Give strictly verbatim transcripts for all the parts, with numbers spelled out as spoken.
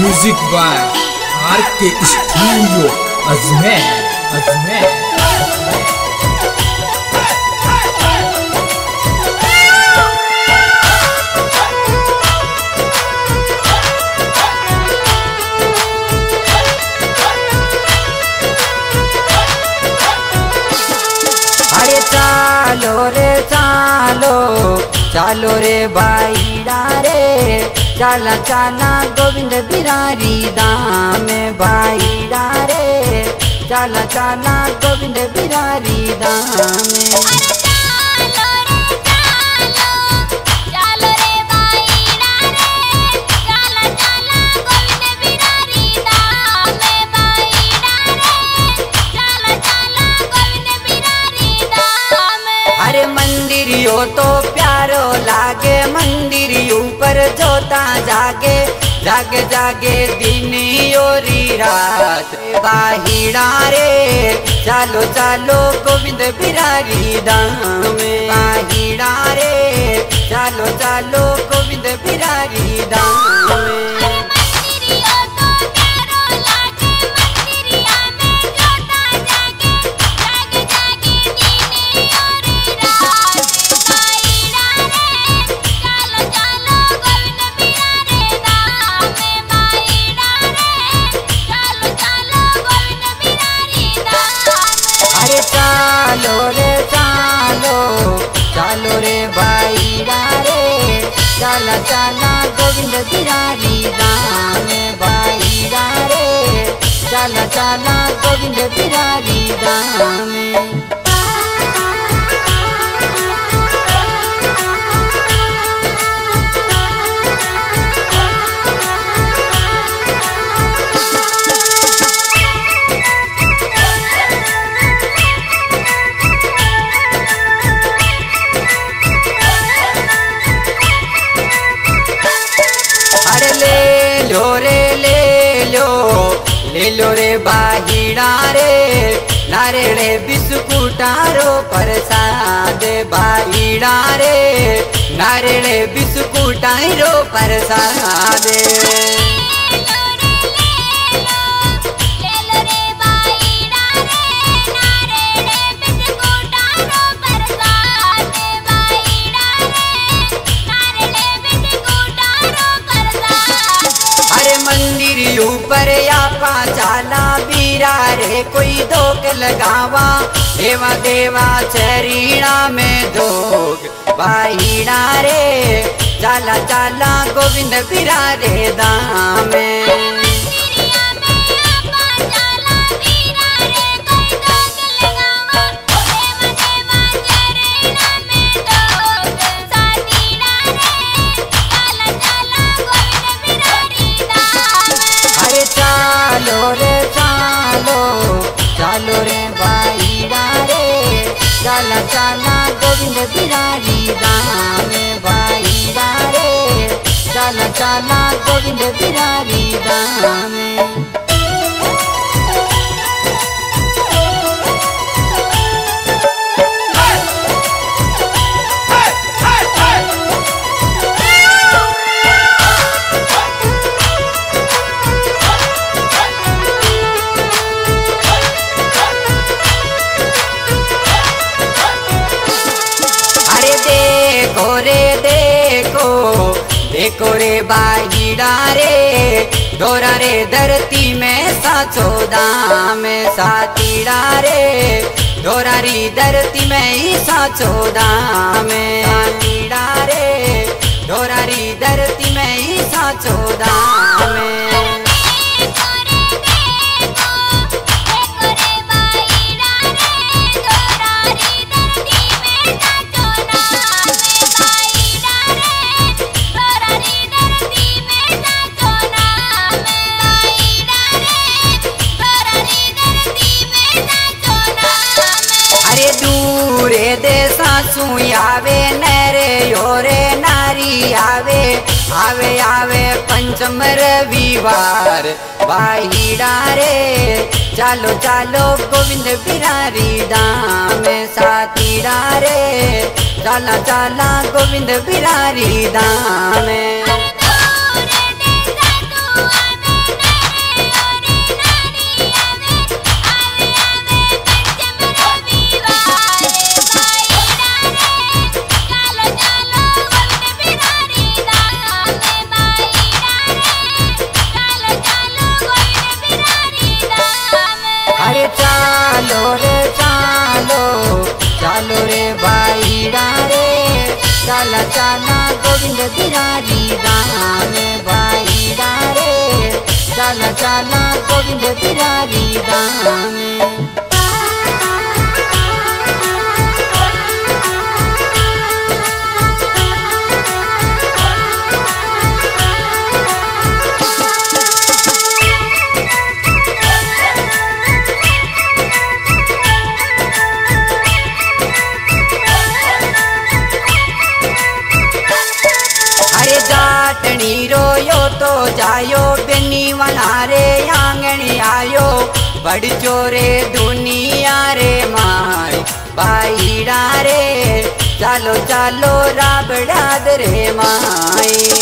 Music by R K studio Ajmer Ajmer. अरे चालो रे चालो चालो रे भाईड़ा रे चला चला गोविंद बिरारी दाम भाईड़ा रे चला चला गोविंद बिरारी दाम। अरे मंदिरियो तो प्यारो लागे मंदिर ऊपर जोता जागे जागे जागे दिन योरी रात बाहिड़ा रे चालो चालो गोविंद बिरारी दाम बाहिड़ा रे चालो चालो गोविंद बिरारी दाम। चालो रे चालो चालो रे भाईड़ा रे चला चला गोविंद बिरारी दाम भाईड़ा रे चला चला गोविंद बिरारी दाम। अरे ले लो रे ले लो ले लो रे बाहिड़ा रे नारेड़े बिस्कुटारो प्रसाद बाहिड़ा रे नारेड़े बिस्कुटारो प्रसाद। मंदिर ऊपर या पाचाला बीरा रे कोई दोक लगावा देवा देवा चरीणा में दोग बाहिड़ा रे चाला चाला गोविंद बिरारे दाम। चालो रे चालो चालो रे भाईड़ा रे चला चला गोविंद बिरारी दाम भाईड़ा रे चला चला गोविंद बिरारी दाम। देखो रे देखो देखो रे बाहिड़ा रे डोरा रे धरती में साचो दाम सातीड़ा रे डोरा री धरती में ही साचो दाम सातीड़ा रे डोरा री धरती में ही साचो दाम। अरे दूरे देसा सुयावे नरे योरे नारी आवे आवे आवे पंचम रविवार बाहिड़ा रे चालो चालो गोविंद बिरारी दाम सातीड़ा रे चला चला गोविंद बिरारी दाम। चला चला गोविंद बिरारी धाम बाईड़ा रे, चला चला गोविंद बिरारी धाम। जाटनी रोयो तो जायो बेनी वाला रे आंगणी आयो, बड़ चोरे दुनिया रे माई बाईड़ा रे, चलो चलो राबड़ा रे माई।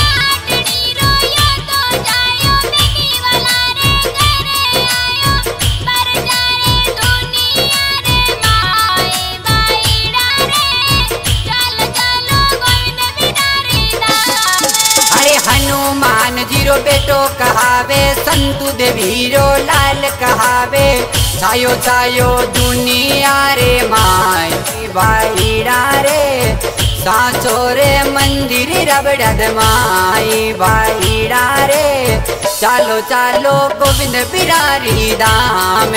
हनुमान जीरो बेटो कहावे, संतु देवीरो लाल कहावे, छायो छायो दुनिया रे माई बाईड़ा रे, साचो रे मंदिर रबड़द माई बाईड़ा रे, चालो चालो गोविंद बिरारी धाम।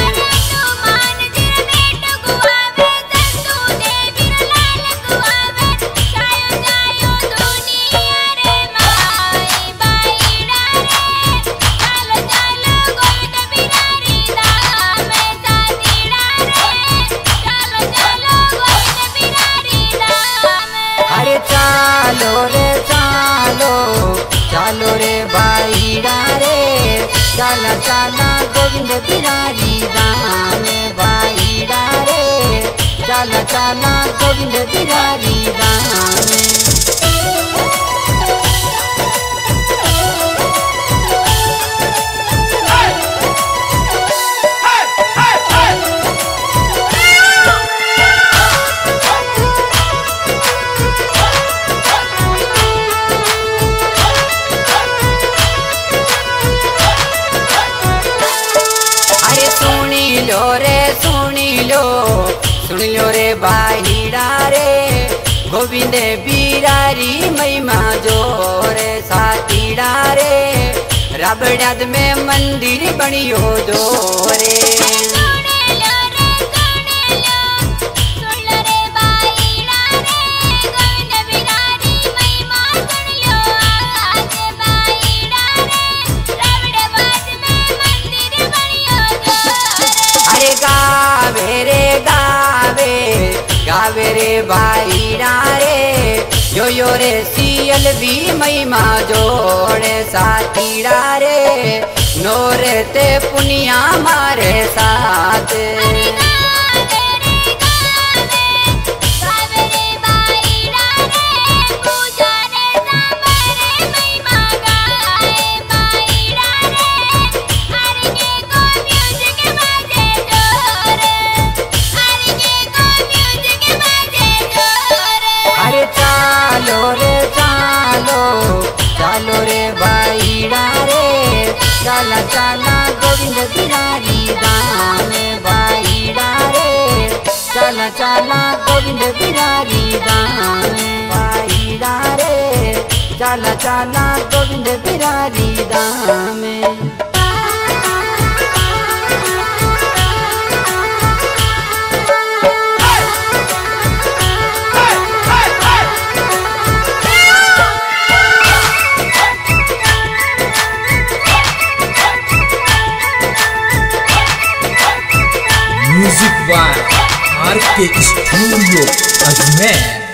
चालो रे चालो, चालो रे बाईड़ा रे, चला चला गोविंद बिरारी धाम बाईड़ा रे, चला चला गोविंद बिरारी धाम। रे सुनी लो सुन लो रे बाईड़ा रे, गोविंद बिरारी महिमा जोरे सातीड़ा रे, रबड़द में मंदिर बनियो जोरे। गावे रे गावे, गावे रे बाईड़ा रे, यो यो रे सियल भी महिमा जोड़े सातीड़ा रे, नोरे ते पुनिया मारे साथ। चालो रे चालो, चालो रे बाईड़ा रे, चला चला गोविंद बिरारी धाम बाईड़ा रे, चला चला गोविंद बिरारी धाम बाईड़ा रे, चला चला Govind Birari Dham. Music by R K studio Ajmer.